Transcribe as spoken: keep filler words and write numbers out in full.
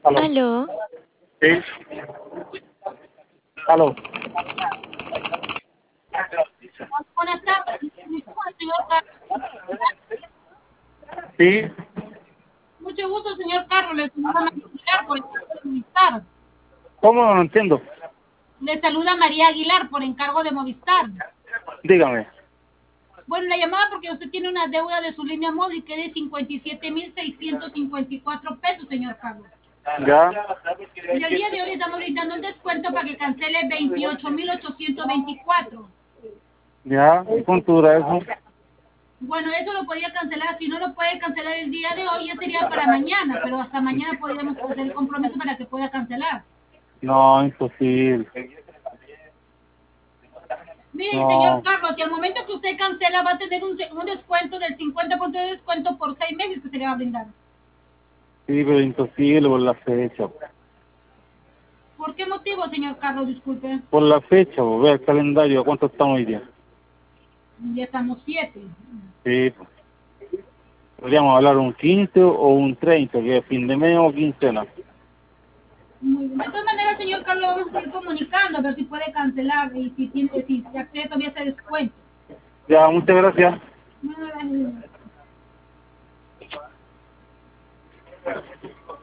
Aló. Aló. Sí. Aló. Buenas tardes, señor Carlos. Sí. Mucho gusto, señor Carlos. Le saluda María Aguilar por encargo de Movistar. ¿Cómo? No entiendo. Le saluda María Aguilar por encargo de Movistar. Dígame. Bueno, la llamaba porque usted tiene una deuda de su línea móvil que es de cincuenta y siete mil seiscientos cincuenta y cuatro pesos, señor Carlos. Ya. Y el día de hoy le estamos brindando un descuento para que cancele veintiocho mil ochocientos veinticuatro. Ya. ¿Y cuánto dura eso? Bueno, eso lo podía cancelar. Si no lo puede cancelar el día de hoy, ya sería para mañana, pero hasta mañana podríamos hacer el compromiso para que pueda cancelar. No, imposible. Mire, señor No. Carlos, si al momento que usted cancela va a tener un, un descuento del cincuenta por ciento de descuento por seis meses que se le va a brindar. Sí, pero imposible por la fecha. ¿Por qué motivo, señor Carlos? Disculpe. Por la fecha, pues, vea el calendario. ¿A cuánto estamos hoy día? Ya estamos siete. Sí. Pues. Podríamos hablar un quince o un treinta, que es fin de mes o quincena. Muy bien. De todas maneras, señor Carlos, vamos a seguir comunicando a ver si puede cancelar y si tiene, si se accede todavía a ese descuento. Ya, muchas gracias. Muy bien.